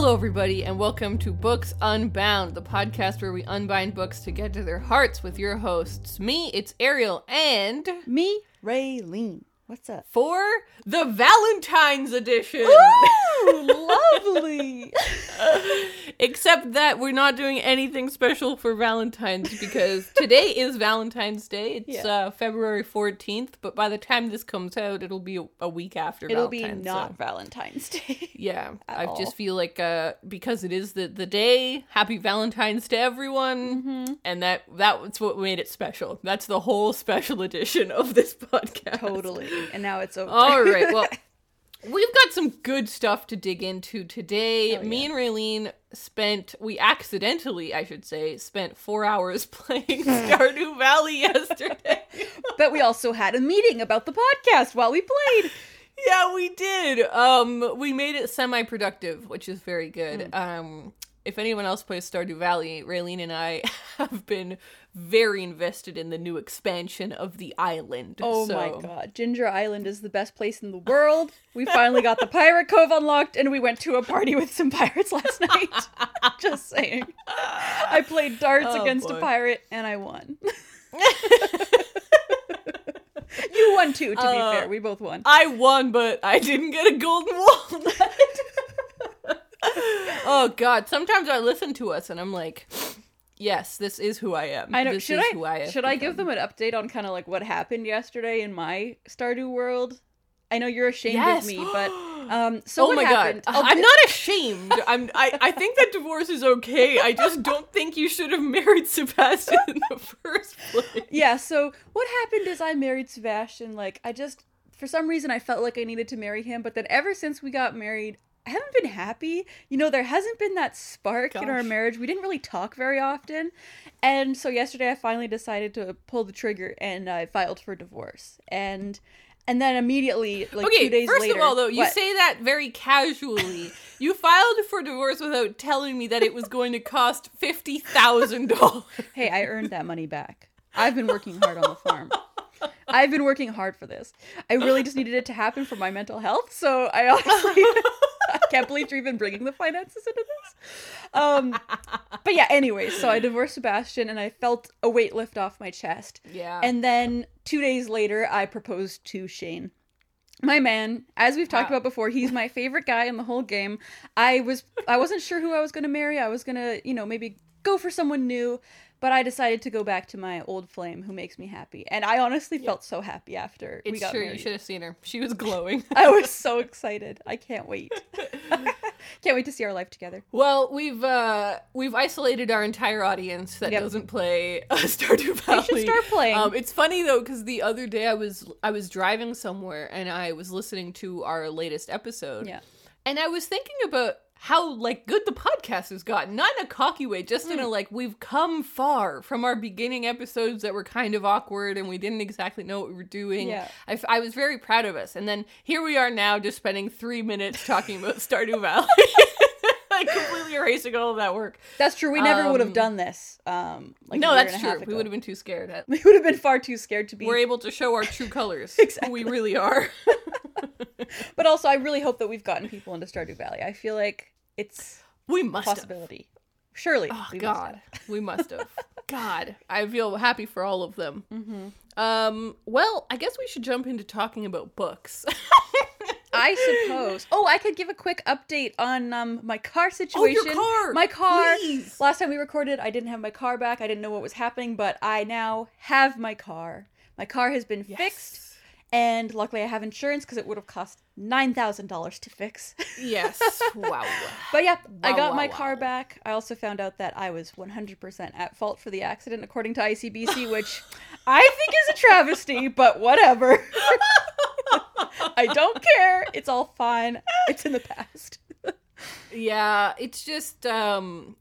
Hello, everybody, and welcome to Books Unbound, the podcast where we unbind books to get to their hearts with your hosts. Me, it's Ariel, and... Me, Raylene. What's up? For the Valentine's edition! Ooh, lovely! Except that we're not doing anything special for Valentine's because today is Valentine's Day. It's February 14th, but by the time this comes out, it'll be a week after Valentine's. It'll be not Valentine's Day. Yeah, I just feel like because it is the day, happy Valentine's to everyone, and that's what made it special. That's the whole special edition of this podcast. Totally. And now it's over. All right, well... We've got some good stuff to dig into today. Oh, yeah. Me and Raylene spent 4 hours playing Stardew Valley yesterday. But we also had a meeting about the podcast while we played. Yeah, we did. We made it semi-productive, which is very good. If anyone else plays Stardew Valley, Raylene and I have been very invested in the new expansion of the island. Oh my god. Ginger Island is the best place in the world. We finally got the Pirate Cove unlocked, and we went to a party with some pirates last night. Just saying. I played darts against a pirate, and I won. You won too, to be fair. We both won. I won, but I didn't get a golden walnut. Oh god, sometimes I listen to us and I'm like, yes, this is who I am. I know. Should I give them an update on kind of like what happened yesterday in my Stardew world? I know you're ashamed of me, but so what happened? God, I'm not ashamed. I think that divorce is okay. I just don't think you should have married Sebastian in the first place. Yeah. So what happened is I married Sebastian. Like for some reason I felt like I needed to marry him, but then ever since we got married, I haven't been happy. You know, there hasn't been that spark in our marriage. We didn't really talk very often. And so yesterday I finally decided to pull the trigger and I filed for divorce. And then immediately, 2 days later... First of all, though, you say that very casually. You filed for divorce without telling me that it was going to cost $50,000. Hey, I earned that money back. I've been working hard on the farm. I've been working hard for this. I really just needed it to happen for my mental health, so I honestly... I can't believe you're even bringing the finances into this. But yeah, anyway, so I divorced Sebastian and I felt a weight lift off my chest. Yeah. And then 2 days later, I proposed to Shane. My man, as we've talked about before, he's my favorite guy in the whole game. I wasn't sure who I was going to marry. I was going to, maybe go for someone new. But I decided to go back to my old flame who makes me happy. And I honestly felt so happy after we got married. You should have seen her. She was glowing. I was so excited. I can't wait. Can't wait to see our life together. Well, we've isolated our entire audience that doesn't play Stardew Valley. They should start playing. It's funny though, because the other day I was driving somewhere and I was listening to our latest episode. Yeah. And I was thinking about how, good the podcast has gotten. Not in a cocky way, just in a, we've come far from our beginning episodes that were kind of awkward and we didn't exactly know what we were doing. Yeah. I was very proud of us. And then here we are now just spending 3 minutes talking about Stardew Valley. Completely erasing all of that work. That's true. We never would have done this. No, that's true. We would have been too scared. We would have been far too scared to be. We're able to show our true colors. Exactly. Who we really are. But also, I really hope that we've gotten people into Stardew Valley. I feel like it's a possibility. Surely. Oh, God. We must have. God. I feel happy for all of them. Mm-hmm. Well, I guess we should jump into talking about books. I suppose. Oh, I could give a quick update on my car situation. Oh, your car! My car. Please. Last time we recorded, I didn't have my car back. I didn't know what was happening, but I now have my car. My car has been fixed. And luckily I have insurance because it would have cost $9,000 to fix. Yes. Wow. But yeah, I got my car back. I also found out that I was 100% at fault for the accident according to ICBC, which I think is a travesty, but whatever. I don't care. It's all fine. It's in the past. Yeah, it's just, God,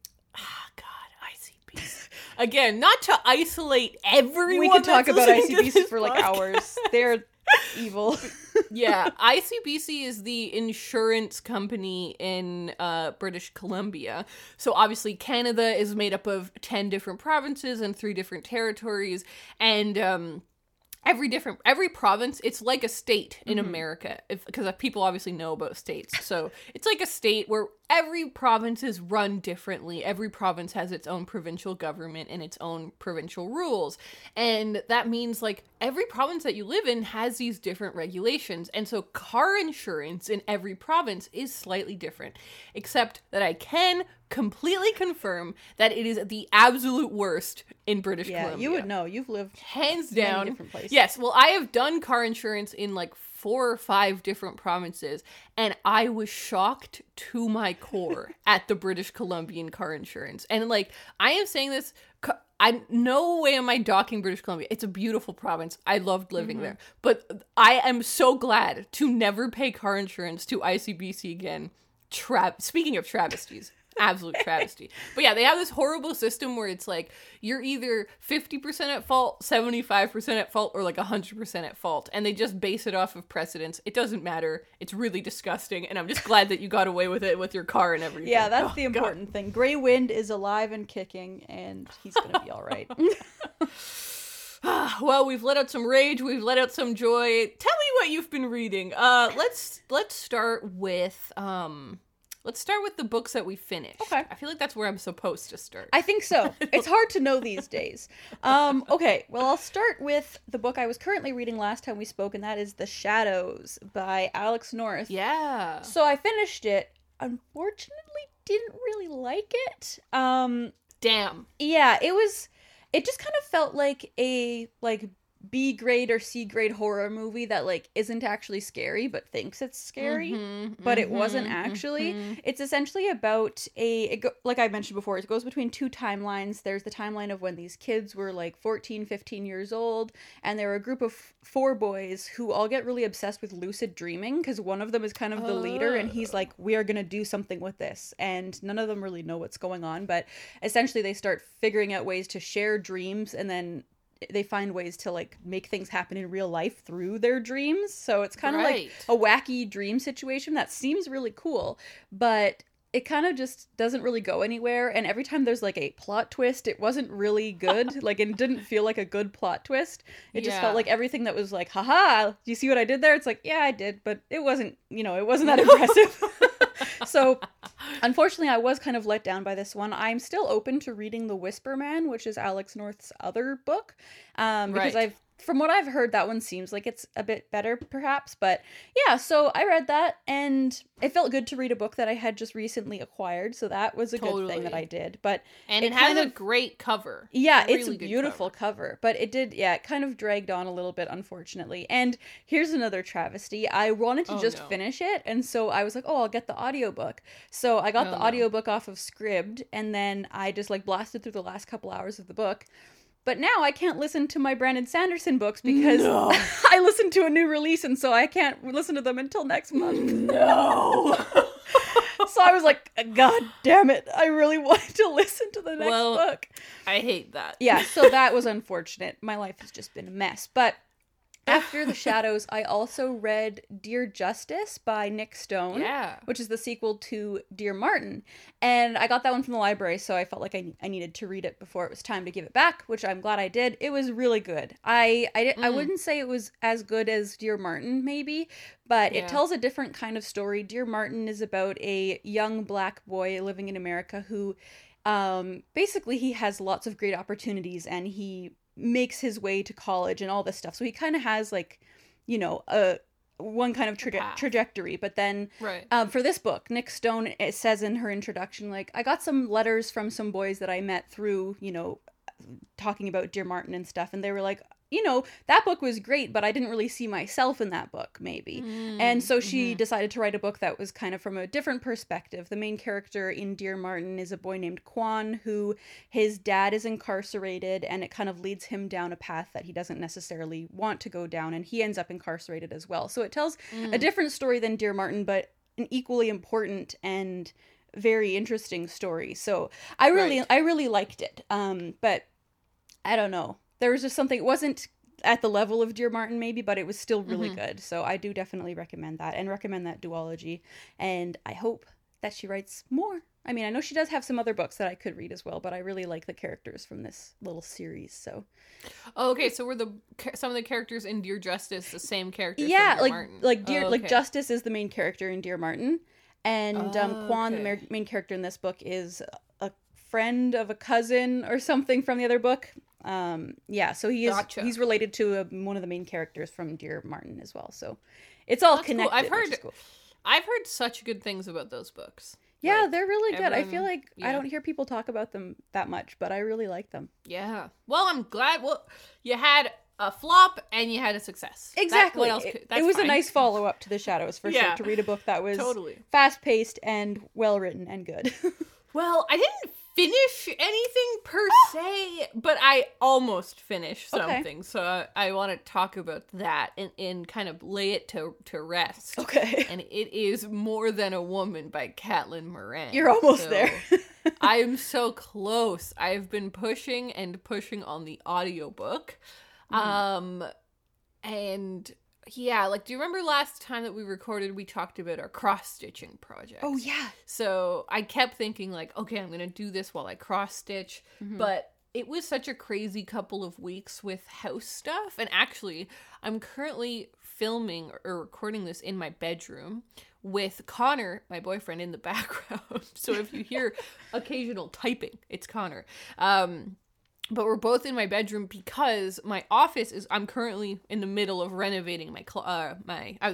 ICBC. Again, not to isolate everyone. We could talk about ICBC for podcast. Hours. They're evil. Yeah, ICBC is the insurance company in British Columbia. So obviously Canada is made up of 10 different provinces and 3 different territories. And every province, it's like a state in America, because people obviously know about states. So it's like a state where every province is run differently. Every province has its own provincial government and its own provincial rules. And that means, like, every province that you live in has these different regulations. And so car insurance in every province is slightly different. Except that I can completely confirm that it is the absolute worst in British Columbia. Yeah, you would know. You've lived hands down. many different places. Yes, well, I have done car insurance in like 4 or 5 different provinces, and I was shocked to my core at the British Columbian car insurance. And like, I am saying this, no way am I docking British Columbia. It's a beautiful province. I loved living there. But I am so glad to never pay car insurance to ICBC again. Speaking of travesties. Absolute travesty. But yeah, they have this horrible system where it's like you're either 50% at fault, 75% at fault, or like 100% at fault. And they just base it off of precedence. It doesn't matter. It's really disgusting. And I'm just glad that you got away with it with your car and everything. Yeah, that's the important thing. Grey Wind is alive and kicking, and he's going to be all right. Well, we've let out some rage. We've let out some joy. Tell me what you've been reading. Let's start with... Let's start with the books that we finished. Okay. I feel like that's where I'm supposed to start. I think so. It's hard to know these days. Okay, well, I'll start with the book I was currently reading last time we spoke, and that is The Shadows by Alex North. Yeah. So I finished it. Unfortunately, didn't really like it. Damn. Yeah, it just kind of felt like a, B grade or C grade horror movie that like isn't actually scary but thinks it's scary, but it wasn't actually. It's essentially about like I mentioned before, it goes between 2 timelines. There's the timeline of when these kids were like 14, 15 years old, and they're a group of 4 boys who all get really obsessed with lucid dreaming because one of them is kind of the leader, and he's like, we are gonna do something with this, and none of them really know what's going on, but essentially they start figuring out ways to share dreams, and then they find ways to like make things happen in real life through their dreams. So it's kind of like a wacky dream situation that seems really cool, but it kind of just doesn't really go anywhere. And every time there's like a plot twist, it wasn't really good. Like, it didn't feel like a good plot twist. It just felt like everything that was like, haha, do you see what I did there? It's like, yeah, I did, but it wasn't, it wasn't that impressive. So unfortunately, I was kind of let down by this one. I'm still open to reading The Whisper Man, which is Alex North's other book, because from what I've heard, that one seems like it's a bit better, perhaps. But yeah, so I read that, and it felt good to read a book that I had just recently acquired. So that was a good thing that I did. But it has a great cover. Yeah, it's a beautiful cover. But it kind of dragged on a little bit, unfortunately. And here's another travesty. I wanted to just finish it, and so I was like, I'll get the audiobook. So I got the audiobook off of Scribd, and then I just like blasted through the last couple hours of the book. But now I can't listen to my Brandon Sanderson books because I listened to a new release, and so I can't listen to them until next month. No. So I was like, God damn it. I really wanted to listen to the next book. I hate that. Yeah, so that was unfortunate. My life has just been a mess. But after The Shadows, I also read Dear Justice by Nick Stone, which is the sequel to Dear Martin. And I got that one from the library, so I felt like I needed to read it before it was time to give it back, which I'm glad I did. It was really good. I wouldn't say it was as good as Dear Martin, maybe, but it tells a different kind of story. Dear Martin is about a young black boy living in America who basically he has lots of great opportunities, and he makes his way to college and all this stuff. So he kind of has like, one kind of trajectory. But then for this book, Nick Stone, it says in her introduction, like, I got some letters from some boys that I met through, talking about Dear Martin and stuff. And they were like, that book was great, but I didn't really see myself in that book, maybe. And so she decided to write a book that was kind of from a different perspective. The main character in Dear Martin is a boy named Quan, who his dad is incarcerated, and it kind of leads him down a path that he doesn't necessarily want to go down, and he ends up incarcerated as well. So it tells a different story than Dear Martin, but an equally important and very interesting story. So I really liked it. But I don't know. There was just something, it wasn't at the level of Dear Martin maybe, but it was still really good. So I do definitely recommend that, and recommend that duology. And I hope that she writes more. I mean, I know she does have some other books that I could read as well, but I really like the characters from this little series. So, okay, so were some of the characters in Dear Justice the same characters? Yeah, from Dear Martin? like Justice is the main character in Dear Martin, And Quan, the main character in this book, is a friend of a cousin or something from the other book. So he's related to one of the main characters from Dear Martin as well. So it's all connected. Cool. I've heard such good things about those books. Yeah, they're really good. I feel like I don't hear people talk about them that much, but I really like them. Yeah. Well, I'm glad. Well, you had a flop and you had a success. Exactly. It was fine. A nice follow-up to The Shadows, for sure, to read a book that was fast-paced and well-written and good. Well, I didn't finish anything per se, but I almost finished something. Okay. So I want to talk about that and kind of lay it to rest. Okay. And it is More Than a Woman by Caitlin Moran. You're almost there. I'm so close. I've been pushing on the audiobook. And yeah, like, do you remember last time that we recorded, we talked about our cross-stitching project? Oh, yeah. So I kept thinking, like, okay, I'm going to do this while I cross-stitch. But it was such a crazy couple of weeks with house stuff. And actually, I'm currently filming or recording this in my bedroom with Connor, my boyfriend, in the background. So if you hear occasional typing, it's Connor. But we're both in my bedroom because my office I'm currently in the middle of renovating my closet.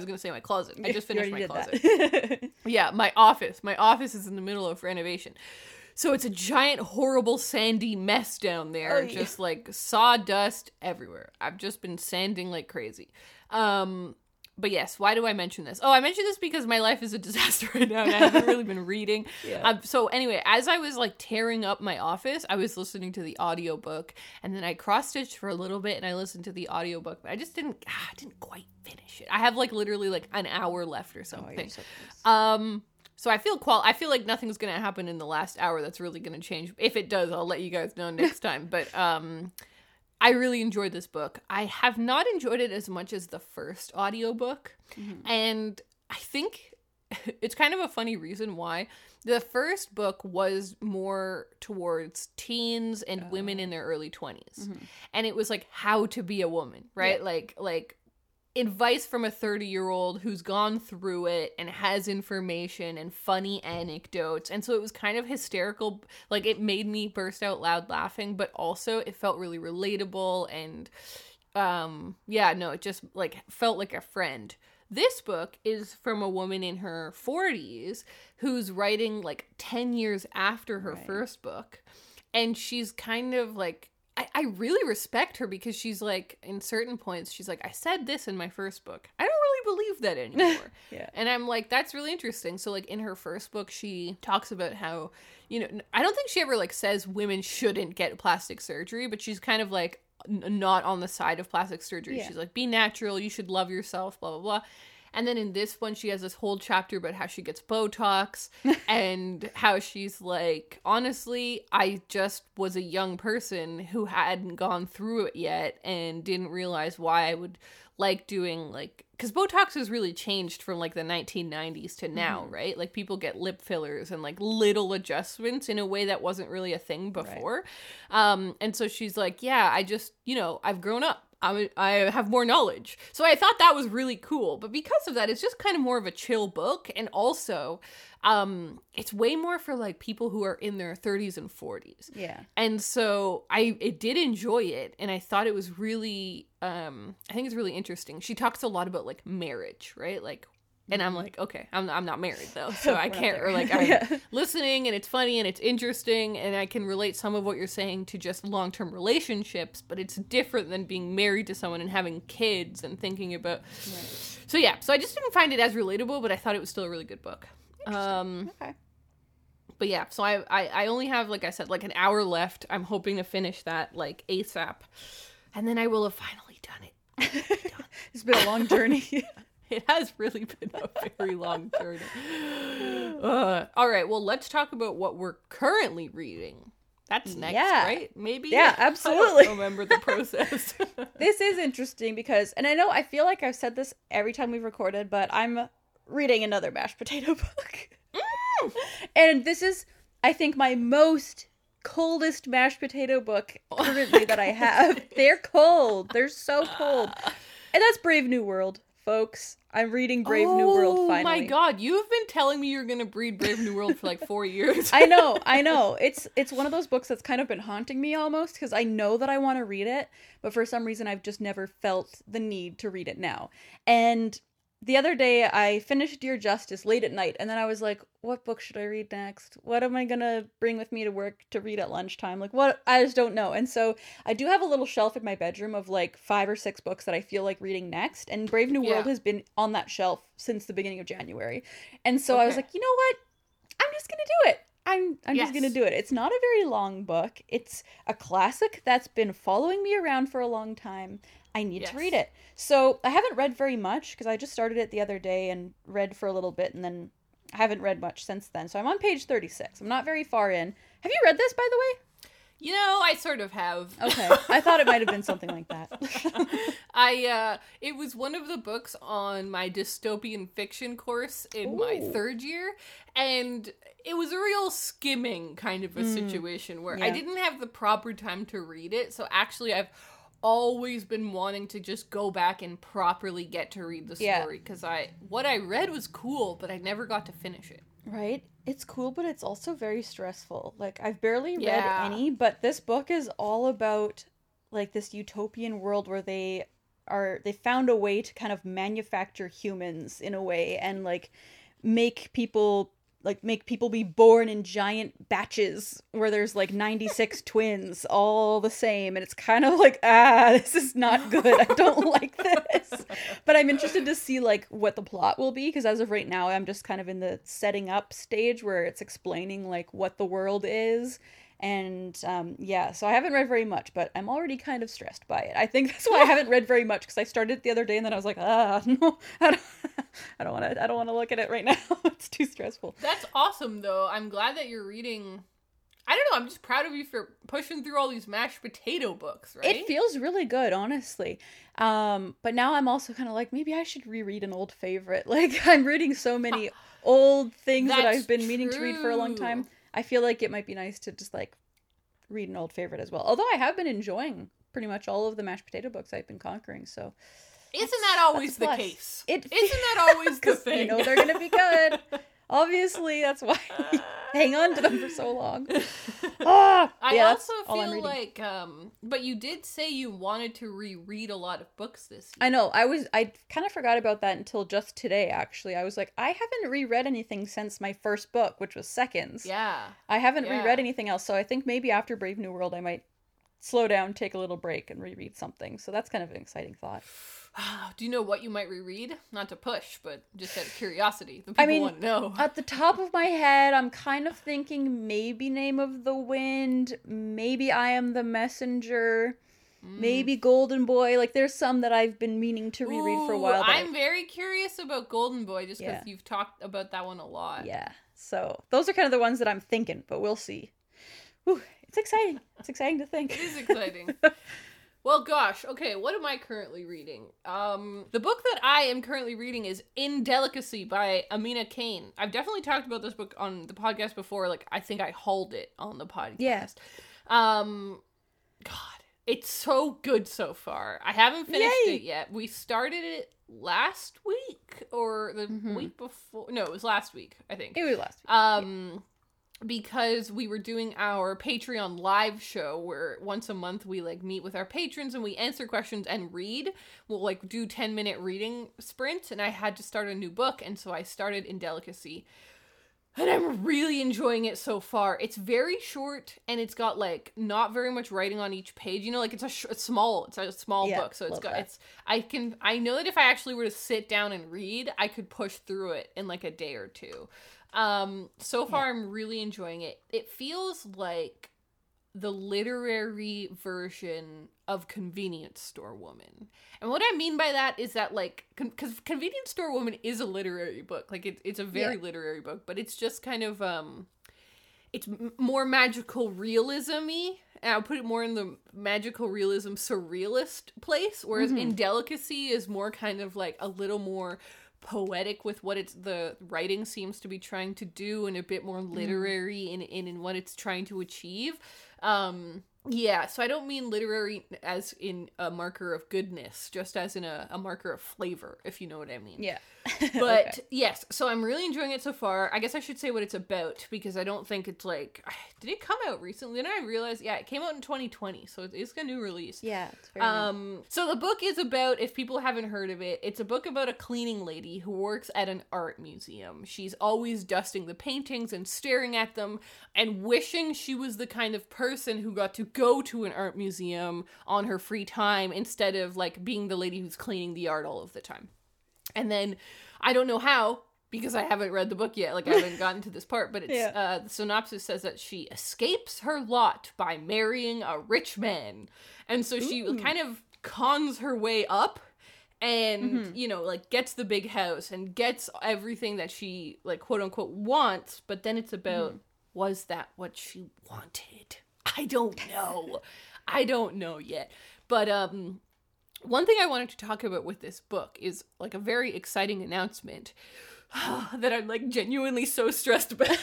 I just finished my closet. Yeah, my office. My office is in the middle of renovation. So it's a giant, horrible, sandy mess down there. Just like sawdust everywhere. I've just been sanding like crazy. But yes, why do I mention this? Oh, I mention this because my life is a disaster right now and I haven't really been reading. Yeah. So anyway, as I was like tearing up my office, I was listening to the audiobook and then I cross-stitched for a little bit and I listened to the audiobook, but I just didn't quite finish it. I have like literally like an hour left or something. So I feel like nothing's going to happen in the last hour that's really going to change. If it does, I'll let you guys know next time. But I really enjoyed this book. I have not enjoyed it as much as the first audiobook. And I think it's kind of a funny reason why. The first book was more towards teens and women in their early 20s. And it was like how to be a woman, right? Yeah. Like advice from a 30-year-old who's gone through it and has information and funny anecdotes. And so it was kind of hysterical. Like, it made me burst out loud laughing, but also it felt really relatable. And it just like felt like a friend. This book is from a woman in her 40s who's writing like 10 years after her first book. And she's kind of like, I really respect her because she's like, in certain points, she's like, I said this in my first book. I don't really believe that anymore. Yeah. And I'm like, that's really interesting. So like in her first book, she talks about how, you know, I don't think she ever like says women shouldn't get plastic surgery, but she's kind of like not on the side of plastic surgery. Yeah. She's like, be natural. You should love yourself, blah, blah, blah. And then in this one, she has this whole chapter about how she gets Botox and how she's like, honestly, I just was a young person who hadn't gone through it yet and didn't realize why I would like doing like, because Botox has really changed from like the 1990s to now, right? Like people get lip fillers and like little adjustments in a way that wasn't really a thing before. Right. And so she's like, yeah, I just, you know, I've grown up. I have more knowledge. So I thought that was really cool. But because of that, it's just kind of more of a chill book. And also, it's way more for like people who are in their 30s and 40s. Yeah. And so I did enjoy it. And I thought it was really, I think it's really interesting. She talks a lot about like marriage, right? Like, and I'm like, okay, I'm not married though, so I can't, or like I'm listening and it's funny and it's interesting and I can relate some of what you're saying to just long-term relationships, but it's different than being married to someone and having kids and thinking about, so yeah, so I just didn't find it as relatable, but I thought it was still a really good book. Okay. But yeah, so I only have, like I said, like an hour left. I'm hoping to finish that like ASAP, and then I will have finally done it. It's been a long journey. It has really been a very long journey. All right, well, let's talk about what we're currently reading. That's next, right? Maybe? Yeah, absolutely. I don't remember the process. This is interesting because, and I feel like I've said this every time we've recorded, but I'm reading another mashed potato book. And this is, I think, my most coldest mashed potato book currently that I have. They're cold. They're so cold. And that's Brave New World, folks. I'm reading Brave New World finally. Oh my god, you've been telling me you're gonna read Brave New World for like 4 years. I know. It's one of those books that's kind of been haunting me almost, because I know that I want to read it, but for some reason I've just never felt the need to read it now. And the other day I finished Dear Justice late at night, and then I was like, what book should I read next? What am I gonna bring with me to work to read at lunchtime? Like, what? I just don't know. And so I do have a little shelf in my bedroom of like 5 or 6 books that I feel like reading next, and Brave New World has been on that shelf since the beginning of January. And so I was like, you know what? I'm just gonna do it. I'm just gonna do it. It's not a very long book. It's a classic that's been following me around for a long time. I need to read it. So I haven't read very much because I just started it the other day and read for a little bit, and then I haven't read much since then. So I'm on page 36. I'm not very far in. Have you read this, by the way? You know, I sort of have. Okay. I thought it might have been something like that. It was one of the books on my dystopian fiction course in my 3rd year, and it was a real skimming kind of a situation where I didn't have the proper time to read it, so actually I've always been wanting to just go back and properly get to read the story, because what I read was cool, but I never got to finish it. Right? It's cool, but it's also very stressful. Like, I've barely read any, but this book is all about, like, this utopian world where they found a way to kind of manufacture humans in a way, and, like, make people be born in giant batches where there's like 96 twins all the same, and it's kind of like, this is not good. I don't like this. But I'm interested to see like what the plot will be, because as of right now I'm just kind of in the setting up stage where it's explaining like what the world is. And so I haven't read very much, but I'm already kind of stressed by it. I think that's why I haven't read very much, because I started it the other day and then I was like, no, I don't want to look at it right now. It's too stressful. That's awesome, though. I'm glad that you're reading. I don't know. I'm just proud of you for pushing through all these mashed potato books, right? It feels really good, honestly. But now I'm also kind of like, maybe I should reread an old favorite. Like, I'm reading so many old things that I've been meaning to read for a long time. I feel like it might be nice to just like read an old favorite as well. Although I have been enjoying pretty much all of the mashed potato books I've been conquering. So isn't that always the case? Isn't that always the thing? You know they're gonna be good. Obviously, that's why I hang on to them for so long. I also feel like, but you did say you wanted to reread a lot of books this year. I know. I kind of forgot about that until just today, actually. I was like, I haven't reread anything since my first book, which was Seconds. Yeah. I haven't reread anything else, so I think maybe after Brave New World I might slow down, take a little break, and reread something. So that's kind of an exciting thought. Do you know what you might reread? Not to push, but just out of curiosity. The people want to know. At the top of my head, I'm kind of thinking maybe Name of the Wind, maybe I Am the Messenger, maybe Golden Boy. Like, there's some that I've been meaning to reread for a while. I'm very curious about Golden Boy, just because you've talked about that one a lot. Yeah, so those are kind of the ones that I'm thinking, but we'll see. Whew, it's exciting. It's exciting to think. It is exciting. Well, gosh, okay, what am I currently reading? The book that I am currently reading is Indelicacy by Amina Kane. I've definitely talked about this book on the podcast before. Like, I think I hauled it on the podcast. Yeah. God, it's so good so far. I haven't finished it yet. We started it last week or the week before. No, it was last week, I think. It was last week. Because we were doing our Patreon live show where once a month we like meet with our patrons and we answer questions and read. We'll like do 10-minute reading sprints, and I had to start a new book, and so I started Indelicacy. And I'm really enjoying it so far. It's very short, and it's got like not very much writing on each page. You know, like it's a small book, so I know that if I actually were to sit down and read, I could push through it in like a day or two. So far I'm really enjoying it. It feels like the literary version of Convenience Store Woman. And what I mean by that is that, like, because Convenience Store Woman is a literary book. Like, it's a very literary book, but it's just kind of, it's more magical realism-y. And I'll put it more in the magical realism surrealist place, whereas Indelicacy is more kind of, like, a little more poetic with what the writing seems to be trying to do, and a bit more literary in what it's trying to achieve. Yeah, so I don't mean literary as in a marker of goodness, just as in a marker of flavor, if you know what I mean. Yeah. But Okay. yes, so I'm really enjoying it so far. I guess I should say what it's about, because I don't think it's like, did it come out recently? Then I realized, yeah, it came out in 2020, so it's a new release. Yeah, it's very new. So the book is about, if people haven't heard of it, it's a book about a cleaning lady who works at an art museum. She's always dusting the paintings and staring at them and wishing she was the kind of person who got to go to an art museum on her free time instead of like being the lady who's cleaning the art all of the time. And then, I don't know how, because I haven't read the book yet, like I haven't gotten to this part, but it's the synopsis says that she escapes her lot by marrying a rich man. And so she kind of cons her way up and, you know, like gets the big house and gets everything that she, like, quote unquote, wants. But then it's about, was that what she wanted? I don't know. I don't know yet. But, one thing I wanted to talk about with this book is like a very exciting announcement that I'm like genuinely so stressed about.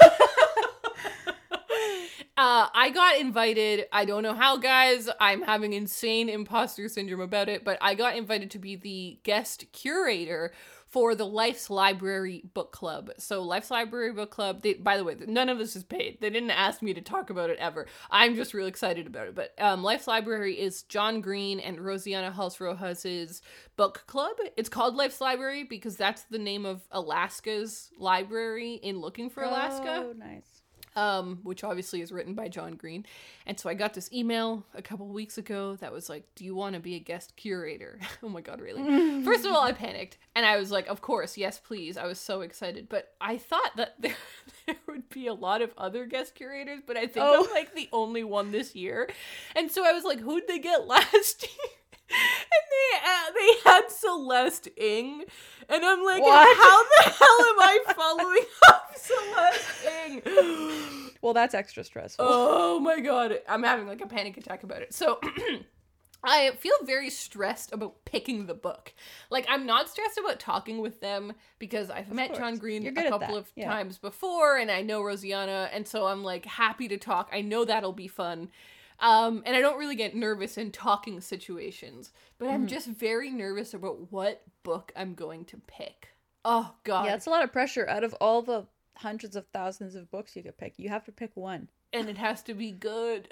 I got invited, I don't know how, guys, I'm having insane imposter syndrome about it, but I got invited to be the guest curator for the Life's Library Book Club. So Life's Library Book Club, by the way, none of this is paid. They didn't ask me to talk about it ever. I'm just really excited about it. But Life's Library is John Green and Rosianna Halse Rojas' book club. It's called Life's Library because that's the name of Alaska's library in Looking for Alaska. Oh, nice. Which obviously is written by John Green. And so I got this email a couple weeks ago that was like, do you want to be a guest curator? Oh my God, really? First of all, I panicked. And I was like, of course, yes, please. I was so excited. But I thought that there would be a lot of other guest curators, but I think I'm like the only one this year. And so I was like, who'd they get last year? And they had Celeste Ng, and I'm like, what? How the hell am I following up Celeste Ng? Well, that's extra stressful. Oh my God, I'm having like a panic attack about it. So I feel very stressed about picking the book. Like, I'm not stressed about talking with them because I've met John Green a couple of times before, and I know Rosianna, and so I'm like happy to talk. I know that'll be fun. And I don't really get nervous in talking situations, but I'm just very nervous about what book I'm going to pick. Oh, God. Yeah, it's a lot of pressure. Out of all the hundreds of thousands of books you could pick, you have to pick one. And it has to be good.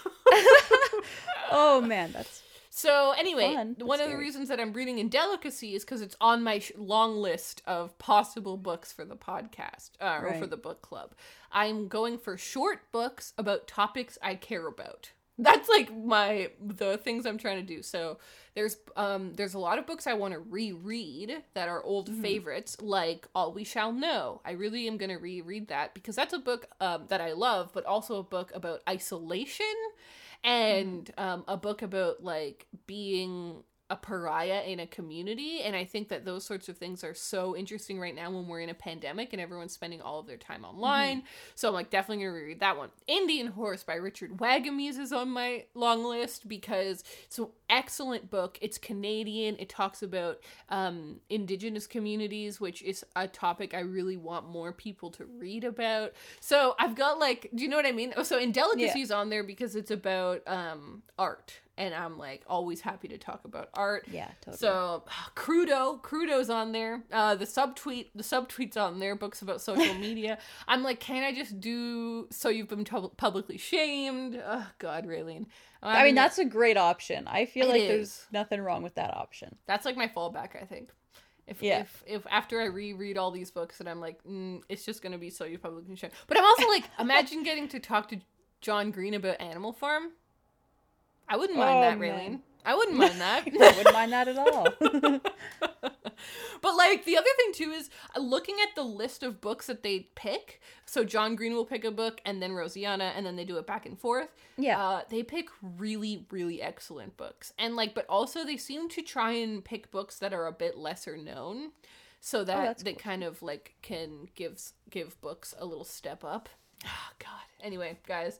Oh, man, that's... So anyway, one of scary. the reasons that I'm reading Indelicacy is because it's on my long list of possible books for the podcast, or for the book club. I'm going for short books about topics I care about. That's like the things I'm trying to do. So there's a lot of books I want to reread that are old favorites, like All We Shall Know. I really am going to reread that because that's a book that I love, but also a book about isolation. And a book about, like, being a pariah in a community. And I think that those sorts of things are so interesting right now when we're in a pandemic and everyone's spending all of their time online. So I'm, like, definitely going to reread that one. Indian Horse by Richard Wagamese is on my long list because it's an excellent book. It's Canadian. It talks about Indigenous communities, which is a topic I really want more people to read about. So I've got, like, do you know what I mean? So Indelicacy is on there because it's about art. And I'm, like, always happy to talk about art. Yeah, totally. So, Crudo's on there. The subtweet's on there, books about social media. I'm like, can I just do So You've Been Publicly Shamed? Oh, God, Raylene. I mean, that's a great option. I feel like there's nothing wrong with that option. That's, like, my fallback, I think. If after I reread all these books and I'm like, it's just going to be So You've Publicly Shamed. But I'm also like, imagine getting to talk to John Green about Animal Farm. I wouldn't mind that, Raylene. I wouldn't mind that. I wouldn't mind that at all. But, like, the other thing, too, is looking at the list of books that they pick. So John Green will pick a book, and then Rosianna, and then they do it back and forth. Yeah. They pick really, really excellent books. And, like, but also they seem to try and pick books that are a bit lesser known. So that they kind of, like, can give books a little step up. Oh, God. Anyway, guys.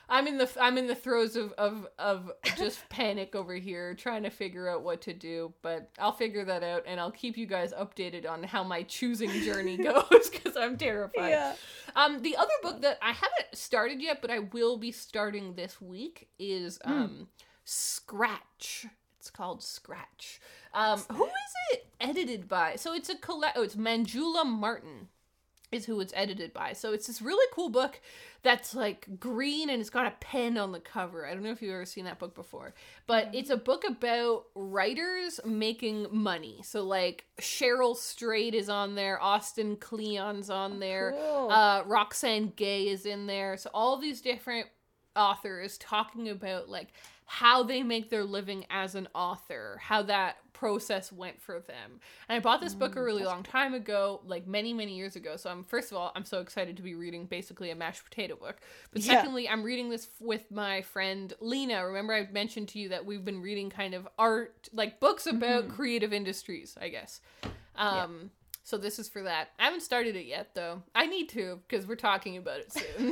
I'm in the throes of just panic over here, trying to figure out what to do. But I'll figure that out, and I'll keep you guys updated on how my choosing journey goes, because I'm terrified. Yeah. The other book that I haven't started yet, but I will be starting this week is Scratch. It's called Scratch. Who is it edited by? So it's it's Manjula Martin is who it's edited by. So it's this really cool book that's like green and it's got a pen on the cover. I don't know if you've ever seen that book before, but it's a book about writers making money. So like Cheryl Strayed is on there, Austin Kleon's on there, cool. Roxane Gay is in there. So all these different authors talking about like how they make their living as an author, how that process went for them. And I bought this book a really long time ago, like many, many years ago. So first of all, I'm so excited to be reading basically a mashed potato book. But secondly, I'm reading this with my friend Lena. Remember I mentioned to you that we've been reading kind of art, like books about creative industries, I guess. So this is for that. I haven't started it yet though. I need to, because we're talking about it soon.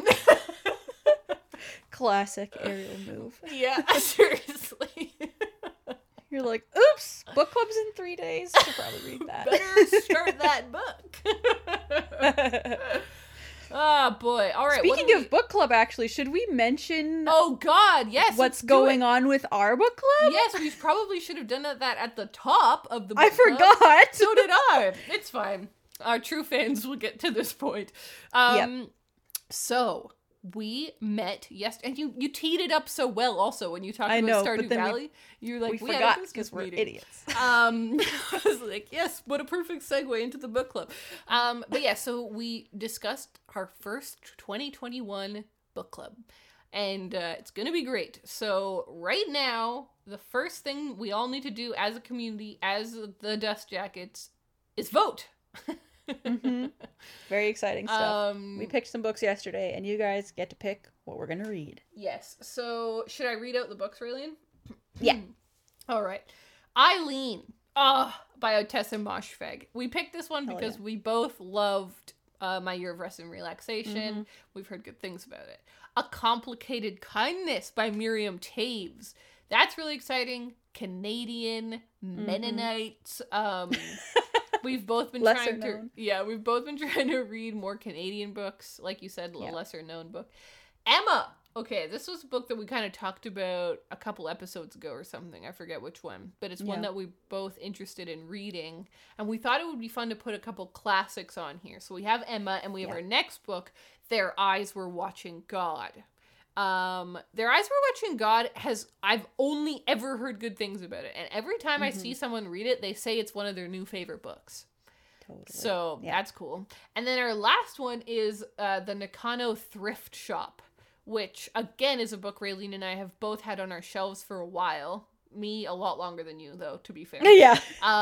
Classic Ariel move. Yeah, seriously. You're like, oops, book club's in 3 days. Should probably read that. Better start that book. Oh boy. All right. Speaking of book club, actually, should we mention Oh god, yes. what's going on with our book club? Yes, we probably should have done that at the top of the book I club. forgot. So did I. It's fine. Our true fans will get to this point. So we met and you teed it up so well also when you talked about Stardew Valley. You're like, we forgot because we're idiots. I was like, yes, what a perfect segue into the book club. But yeah, so we discussed our first 2021 book club. And it's going to be great. So right now, the first thing we all need to do as a community, as the Dust Jackets, is vote. Very exciting stuff. We picked some books yesterday, and you guys get to pick what we're gonna read. Yes. So should I read out the books, Raylene? Yeah. All right. Eileen, by Otessa Moshfegh. We picked this one because we both loved My Year of Rest and Relaxation. We've heard good things about it. A Complicated Kindness by Miriam Taves. That's really exciting. Canadian Mennonite. We've both been trying to read more Canadian books, like you said, a lesser known book. Emma. Okay, this was a book that we kind of talked about a couple episodes ago or something. I forget which one, but it's one that we both interested in reading, and we thought it would be fun to put a couple classics on here. So we have Emma, and we have our next book, Their Eyes Were Watching God. Their Eyes Were Watching God I've only ever heard good things about it, and every time I see someone read it, they say it's one of their new favorite books. Totally. So that's cool. And then our last one is the Nakano Thrift Shop, which again is a book Raylene and I have both had on our shelves for a while. Me a lot longer than you, though, to be fair. Yeah.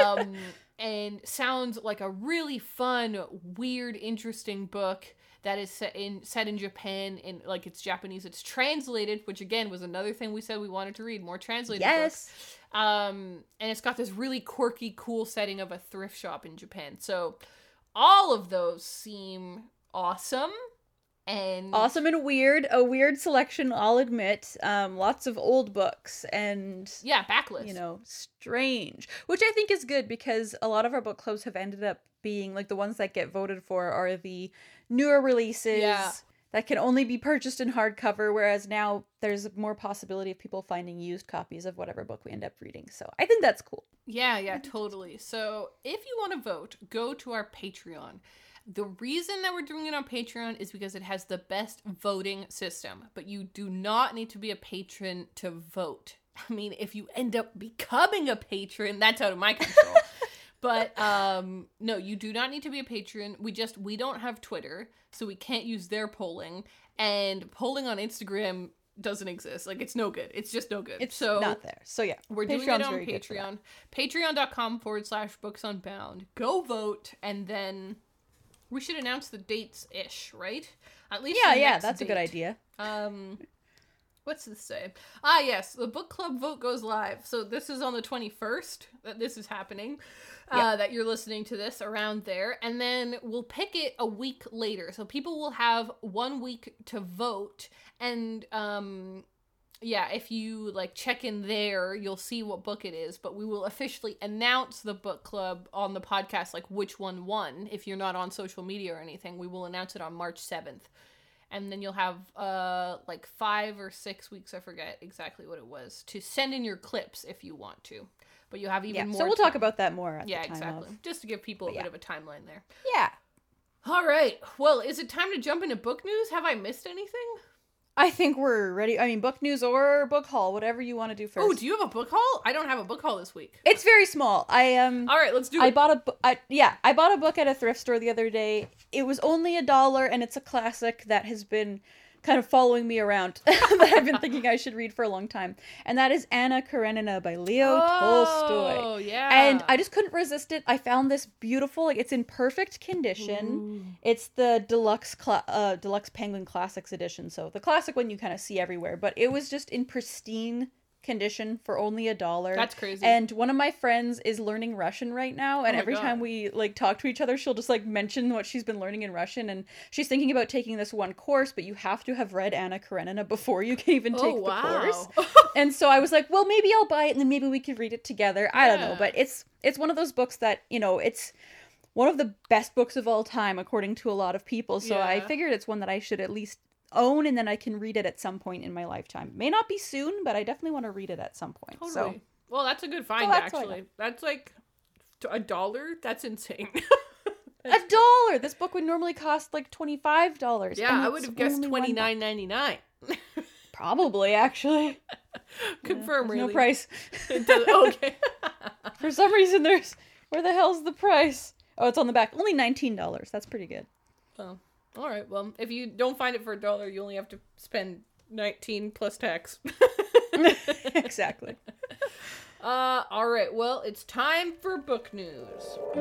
And sounds like a really fun, weird, interesting book that is set in Japan, and like it's Japanese. It's translated, which again was another thing we said we wanted to read, more translated books. And it's got this really quirky, cool setting of a thrift shop in Japan. So all of those seem awesome. Awesome and weird. A weird selection, I'll admit. Lots of old books and backlist. Strange. Which I think is good because a lot of our book clubs have ended up being like the ones that get voted for are the newer releases that can only be purchased in hardcover, whereas now there's more possibility of people finding used copies of whatever book we end up reading. So I think that's cool. Yeah, totally. So if you want to vote, go to our Patreon. The reason that we're doing it on Patreon is because it has the best voting system, but you do not need to be a patron to vote. I mean, if you end up becoming a patron, that's out of my control. But no, you do not need to be a patron. We don't have Twitter, so we can't use their polling. And polling on Instagram doesn't exist. Like, it's no good. It's just no good. It's not there. So yeah, we're doing it on Patreon. Patreon.com/booksunbound. Go vote, and then we should announce the dates-ish, right? At least yeah, that's a good idea. What's this say? Ah, yes, the book club vote goes live. So this is on the 21st that this is happening, that you're listening to this around there. And then we'll pick it a week later. So people will have 1 week to vote. And, if you, like, check in there, you'll see what book it is. But we will officially announce the book club on the podcast, like, which one won. If you're not on social media or anything, we will announce it on March 7th. And then you'll have, 5 or 6 weeks, I forget exactly what it was, to send in your clips if you want to. But you have even more so we'll talk about that more at the time exactly. of. Just to give people a bit of a timeline there. Yeah. All right. Well, is it time to jump into book news? Have I missed anything? I think we're ready. I mean, book news or book haul, whatever you want to do first. Oh, do you have a book haul? I don't have a book haul this week. It's very small. All right, let's do it. I bought a book at a thrift store the other day. It was only $1, and it's a classic that has been kind of following me around that I've been thinking I should read for a long time. And that is Anna Karenina by Leo Tolstoy. Oh, yeah. And I just couldn't resist it. I found this beautiful, like, it's in perfect condition. Ooh. It's the deluxe Penguin Classics edition. So the classic one you kind of see everywhere, but it was just in pristine condition for only $1. That's crazy. And one of my friends is learning Russian right now, and every time we like talk to each other, she'll just like mention what she's been learning in Russian, and she's thinking about taking this one course, but you have to have read Anna Karenina before you can even take the course. And so I was like, well, maybe I'll buy it and then maybe we could read it together. I don't know, but it's one of those books that, you know, it's one of the best books of all time according to a lot of people, so I figured it's one that I should at least own, and then I can read it at some point in my lifetime. May not be soon, but I definitely want to read it at some point. Totally. So, well, that's a good find, actually. That's like $1. That's insane. $1. This book would normally cost like $25. Yeah, I would have guessed $29.99. Probably, actually. Confirm, really. No price. Okay. For some reason, where the hell's the price? Oh, it's on the back. Only $19. That's pretty good. Oh. All right, well, if you don't find it for $1, you only have to spend $19 plus tax. Exactly. All right, well, it's time for book news.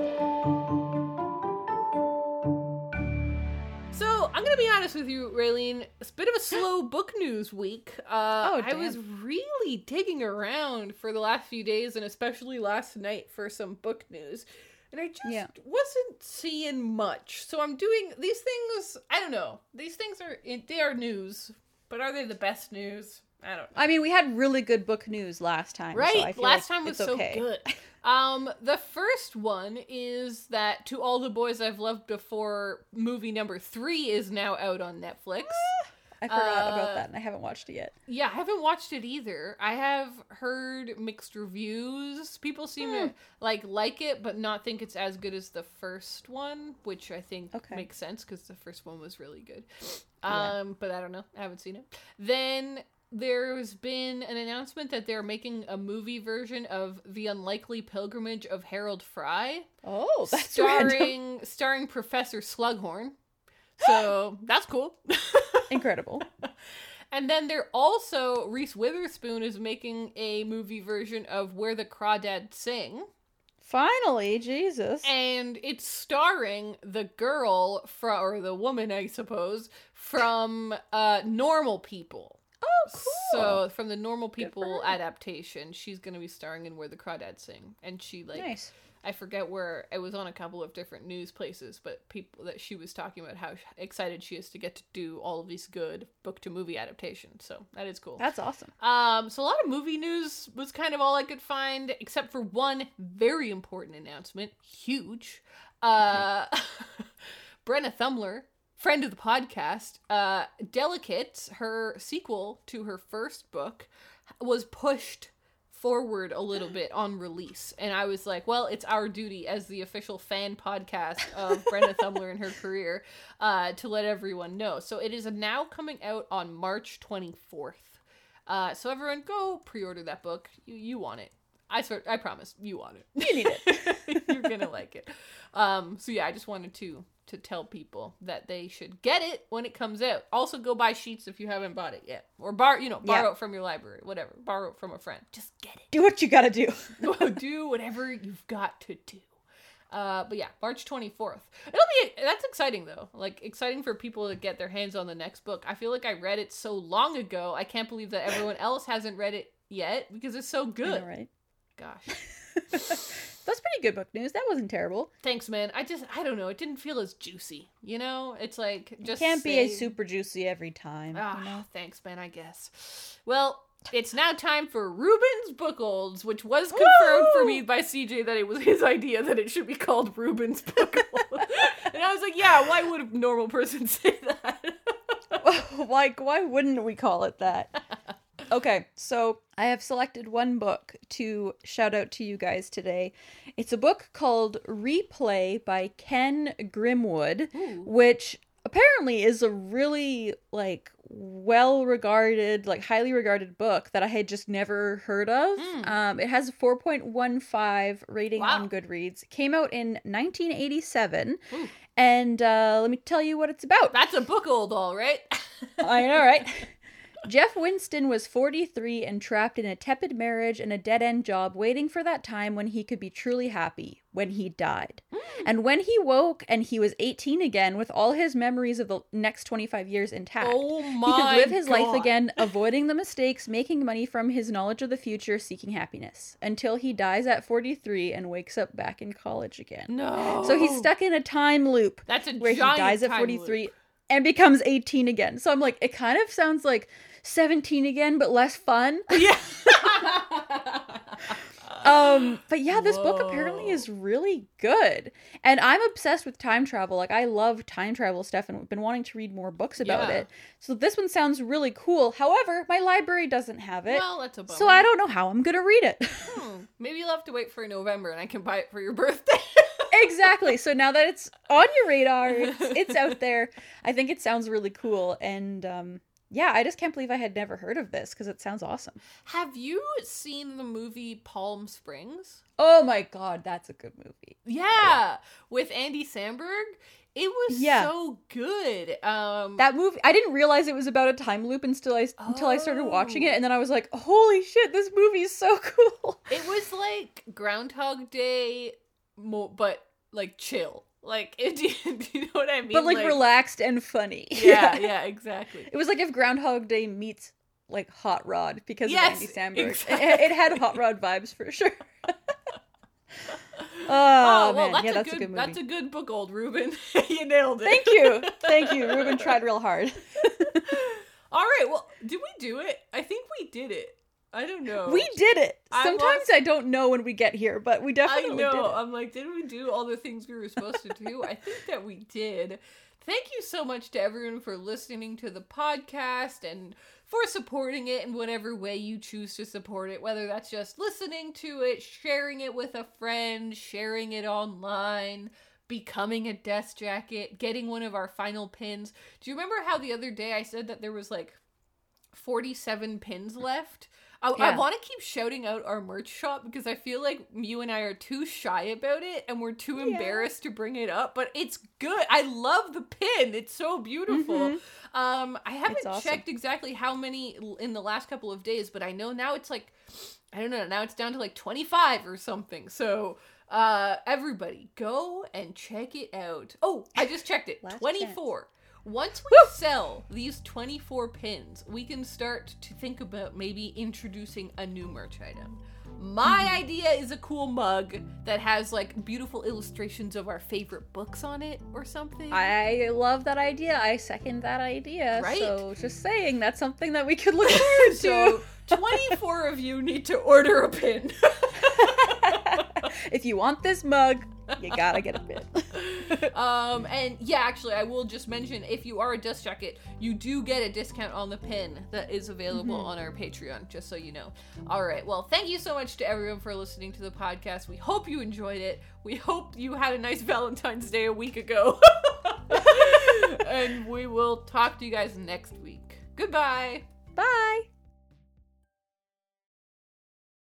So, I'm going to be honest with you, Raylene. It's a bit of a slow book news week. I was really digging around for the last few days, and especially last night, for some book news. And I just wasn't seeing much. So I'm doing these things, I don't know. These things they are news, but are they the best news? I don't know. I mean, we had really good book news last time. Right? So I feel last like time was it's so okay. good. The first one is that To All the Boys I've Loved Before movie number 3 is now out on Netflix. I forgot about that, and I haven't watched it yet. Yeah, I haven't watched it either. I have heard mixed reviews. People seem to like it, but not think it's as good as the first one, which I think makes sense because the first one was really good. But I don't know. I haven't seen it. Then there's been an announcement that they're making a movie version of The Unlikely Pilgrimage of Harold Fry. Oh, that's random. Starring Professor Slughorn. So that's cool. Incredible. And then Reese Witherspoon is making a movie version of Where the Crawdads Sing. Finally, Jesus. And it's starring the girl or the woman, I suppose, from Normal People. Oh, cool. So from the Normal People adaptation, she's going to be starring in Where the Crawdads Sing. And she nice. I forget where, it was on a couple of different news places, but people that she was talking about how excited she is to get to do all of these good book-to-movie adaptations. So that is cool. That's awesome. So a lot of movie news was kind of all I could find, except for one very important announcement. Huge. Brenna Thumler, friend of the podcast, Delicate, her sequel to her first book, was pushed forward a little bit on release, and I was like, well, it's our duty as the official fan podcast of Brenna Thumler and her career to let everyone know. So it is now coming out on March 24th. So everyone go pre-order that book. You want it. I promise you want it. You need it. You're gonna like it. So yeah, I just wanted to tell people that they should get it when it comes out. Also, go buy Sheets if you haven't bought it yet, or borrow it from your library, whatever. Borrow it from a friend. Just get it. Do what you gotta do. Do whatever you've got to do. But yeah, March 24th. That's exciting though. Like, exciting for people to get their hands on the next book. I feel like I read it so long ago. I can't believe that everyone else hasn't read it yet because it's so good. I know, right? Gosh. That's pretty good book news. That wasn't terrible. Thanks, man. I don't know. It didn't feel as juicy, you know? It's like, just it can't be a super juicy every time. You know? Thanks, man, I guess. Well, it's now time for Ruben's Bookolds, which was confirmed for me by CJ that it was his idea that it should be called Ruben's Bookolds. And I was like, yeah, why would a normal person say that? Like, why wouldn't we call it that? Okay, so I have selected one book to shout out to you guys today. It's a book called Replay by Ken Grimwood, which apparently is a really, like, well-regarded, like, highly regarded book that I had just never heard of. It has a 4.15 rating on Goodreads. It came out in 1987. And let me tell you what it's about. That's a Bookold, all right? I know, right? Jeff Winston was 43 and trapped in a tepid marriage and a dead-end job, waiting for that time when he could be truly happy, when he died. And when he woke and he was 18 again, with all his memories of the next 25 years intact, he could live his life again, avoiding the mistakes, making money from his knowledge of the future, seeking happiness, until he dies at 43 and wakes up back in college again. No. So he's stuck in a time loop. That's a where he giant dies at time 43 loop. And becomes 18 again. So I'm like, it kind of sounds like 17 again, but less fun. Yeah. But yeah, this book apparently is really good. And I'm obsessed with time travel. Like, I love time travel stuff and I've been wanting to read more books about it. So this one sounds really cool. However, my library doesn't have it. Well, that's a bummer. So I don't know how I'm going to read it. Maybe you'll have to wait for November and I can buy it for your birthday. Exactly. So now that it's on your radar, it's out there. I think it sounds really cool. And yeah, I just can't believe I had never heard of this because it sounds awesome. Have you seen the movie Palm Springs? Oh my God, that's a good movie. Yeah, with Andy Samberg. It was so good. That movie, I didn't realize it was about a time loop until I started watching it, and then I was like, holy shit, this movie is so cool. It was like Groundhog Day, but like chill. Like, do you know what I mean? But like relaxed and funny. Yeah, exactly. It was like if Groundhog Day meets like Hot Rod because of Andy Samberg. Exactly. It had Hot Rod vibes for sure. Well, man. that's a good movie. That's a good book, old Ruben. You nailed it. Thank you. Ruben tried real hard. All right, well, did we do it? I think we did it. I don't know. We did it. Sometimes I don't know when we get here, but we definitely did it. I'm like, did we do all the things we were supposed to do? I think that we did. Thank you so much to everyone for listening to the podcast and for supporting it in whatever way you choose to support it, whether that's just listening to it, sharing it with a friend, sharing it online, becoming a desk jacket, getting one of our final pins. Do you remember how the other day I said that there was like 47 pins left? I want to keep shouting out our merch shop because I feel like you and I are too shy about it and we're too embarrassed to bring it up, but it's good. I love the pin. It's so beautiful. I haven't checked exactly how many in the last couple of days, but I know now it's like, I don't know, now it's down to like 25 or something. So everybody go and check it out. Oh, I just checked it. 24. Chance. Once we sell these 24 pins, we can start to think about maybe introducing a new merch item. My idea is a cool mug that has like beautiful illustrations of our favorite books on it or something. I love that idea. I second that idea. Right? So just saying, that's something that we could look forward to. So 24 of you need to order a pin. If you want this mug, you gotta get a pin. And yeah, actually, I will just mention, if you are a desk jacket, you do get a discount on the pin that is available on our Patreon, just so you know. All right, well, thank you so much to everyone for listening to the podcast. We hope you enjoyed it. We hope you had a nice Valentine's Day a week ago. And we will talk to you guys next week. Goodbye. Bye.